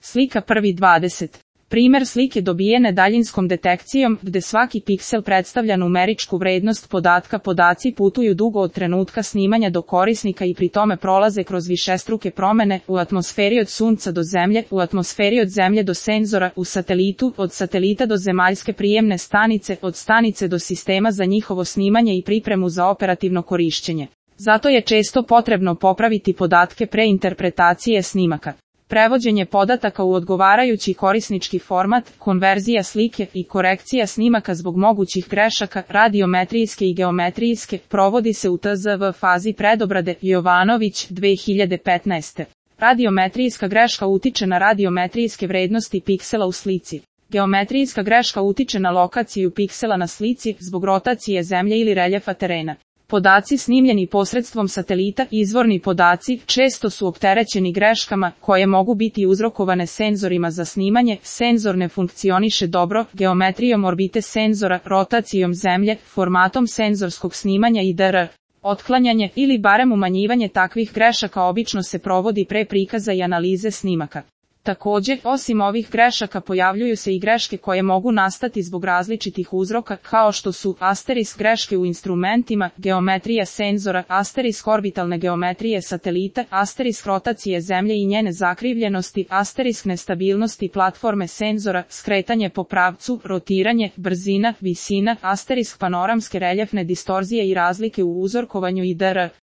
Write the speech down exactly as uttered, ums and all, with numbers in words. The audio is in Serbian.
Slika prvi dvadeset. Primer slike dobijene daljinskom detekcijom, gde svaki piksel predstavlja numeričku vrednost podatka. Podaci putuju dugo od trenutka snimanja do korisnika i pri tome prolaze kroz višestruke promene, u atmosferi od Sunca do Zemlje, u atmosferi od Zemlje do senzora, u satelitu, od satelita do zemaljske prijemne stanice, od stanice do sistema za njihovo snimanje i pripremu za operativno korišćenje. Zato je često potrebno popraviti podatke pre interpretacije snimaka. Prevođenje podataka u odgovarajući korisnički format, konverzija slike i korekcija snimaka zbog mogućih grešaka, radiometrijske i geometrijske, provodi se u T Z V fazi predobrade. Jovanović, dve hiljade petnaeste. Radiometrijska greška utiče na radiometrijske vrednosti piksela u slici. Geometrijska greška utiče na lokaciju piksela na slici, zbog rotacije Zemlje ili reljefa terena. Podaci snimljeni posredstvom satelita, izvorni podaci, često su opterećeni greškama, koje mogu biti uzrokovane senzorima za snimanje. Senzor ne funkcioniše dobro, geometrijom orbite senzora, rotacijom Zemlje, formatom senzorskog snimanja itd. Otklanjanje ili barem umanjivanje takvih grešaka obično se provodi pre prikaza i analize snimaka. Takođe, osim ovih grešaka pojavljuju se i greške koje mogu nastati zbog različitih uzroka, kao što su asterisk greške u instrumentima, geometrija senzora, asterisk orbitalne geometrije satelita, asterisk rotacije Zemlje i njene zakrivljenosti, asterisk nestabilnosti platforme senzora, skretanje po pravcu, rotiranje, brzina, visina, asterisk panoramske reljefne distorzije i razlike u uzorkovanju itd.